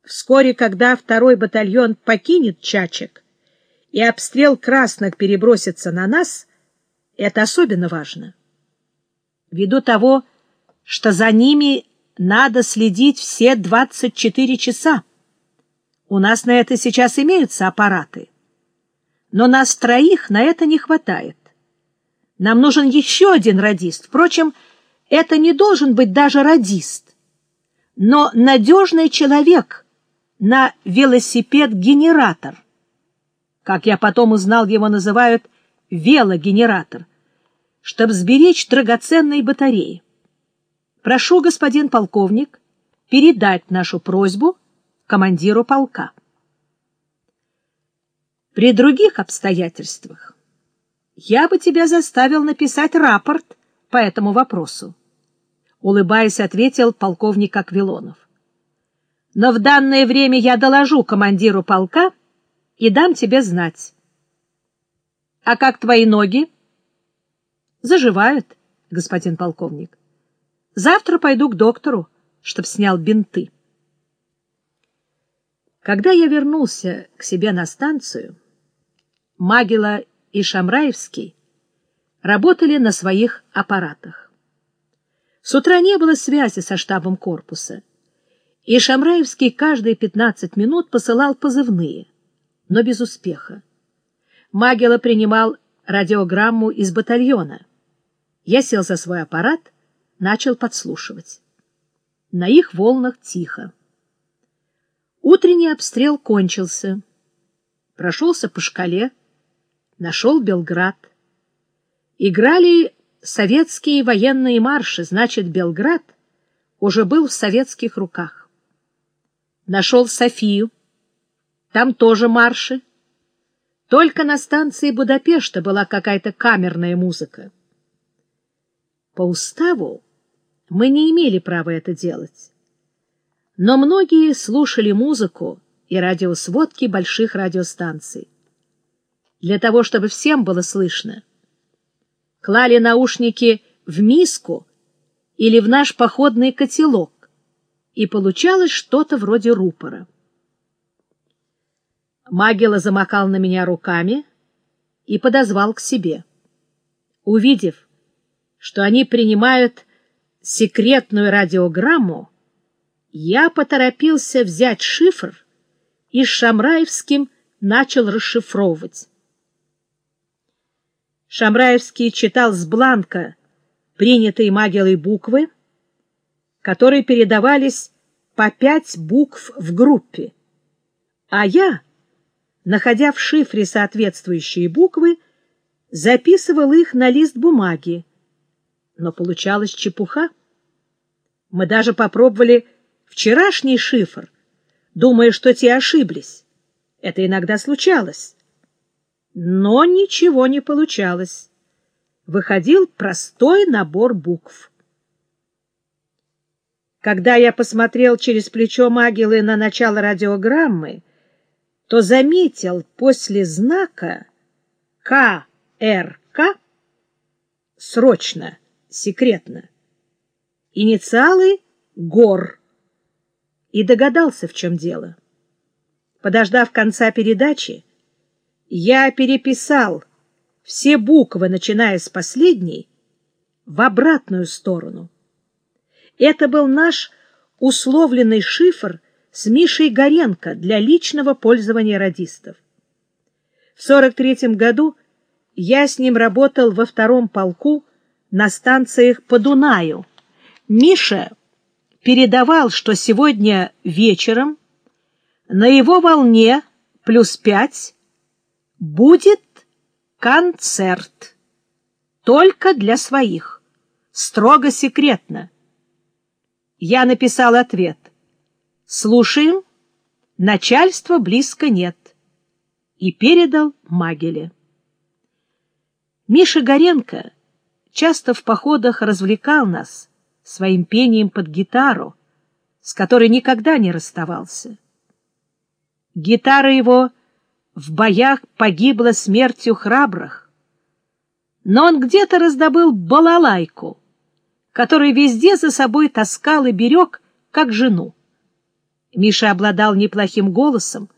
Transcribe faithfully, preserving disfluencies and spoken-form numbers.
Вскоре, когда второй батальон покинет Чачек и обстрел красных перебросится на нас, это особенно важно. Ввиду того, что за ними надо следить все двадцать четыре часа. У нас на это сейчас имеются аппараты, но нас троих на это не хватает. Нам нужен еще один радист. Впрочем, это не должен быть даже радист, но надежный человек на велосипед-генератор. Как я потом узнал, его называют велогенератор, чтобы сберечь драгоценные батареи. Прошу, господин полковник, передать нашу просьбу командиру полка. При других обстоятельствах я бы тебя заставил написать рапорт по этому вопросу, улыбаясь, ответил полковник Аквилонов. Но в данное время я доложу командиру полка и дам тебе знать. А как твои ноги? Заживают, господин полковник. Завтра пойду к доктору, чтоб снял бинты. Когда я вернулся к себе на станцию, Магила и Шамраевский работали на своих аппаратах. С утра не было связи со штабом корпуса, и Шамраевский каждые пятнадцать минут посылал позывные, но без успеха. Магила принимал радиограмму из батальона. Я сел за свой аппарат, начал подслушивать. На их волнах тихо. Утренний обстрел кончился. Прошелся по шкале, нашел Белград. Играли советские военные марши, значит, Белград уже был в советских руках. Нашел Софию, там тоже марши. Только на станции Будапешта была какая-то камерная музыка. По уставу мы не имели права это делать, но многие слушали музыку и радиосводки больших радиостанций. Для того, чтобы всем было слышно, клали наушники в миску или в наш походный котелок, и получалось что-то вроде рупора. Магила замахал на меня руками и подозвал к себе. Увидев, что они принимают секретную радиограмму, я поторопился взять шифр и с Шамраевским начал расшифровывать. Шамраевский читал с бланка принятые Магилой буквы, которые передавались по пять букв в группе, а я, находя в шифре соответствующие буквы, записывал их на лист бумаги, но получалась чепуха. Мы даже попробовали вчерашний шифр, думая, что те ошиблись. Это иногда случалось. Но ничего не получалось. Выходил простой набор букв. Когда я посмотрел через плечо Магилы на начало радиограммы, то заметил после знака К Р К срочно, секретно, инициалы ГОР, и догадался, в чем дело. Подождав конца передачи, я переписал все буквы, начиная с последней, в обратную сторону. Это был наш условленный шифр с Мишей Горенко для личного пользования радистов. В сорок третьем году я с ним работал во втором полку на станциях по Дунаю. Миша передавал, что сегодня вечером на его волне плюс пять будет концерт. Только для своих. Строго секретно. Я написал ответ. Слушаем. Начальства близко нет. И передал Магиле. Миша Горенко часто в походах развлекал нас своим пением под гитару, с которой никогда не расставался. Гитара его в боях погибла смертью храбрых, но он где-то раздобыл балалайку, который везде за собой таскал и берег, как жену. Миша обладал неплохим голосом,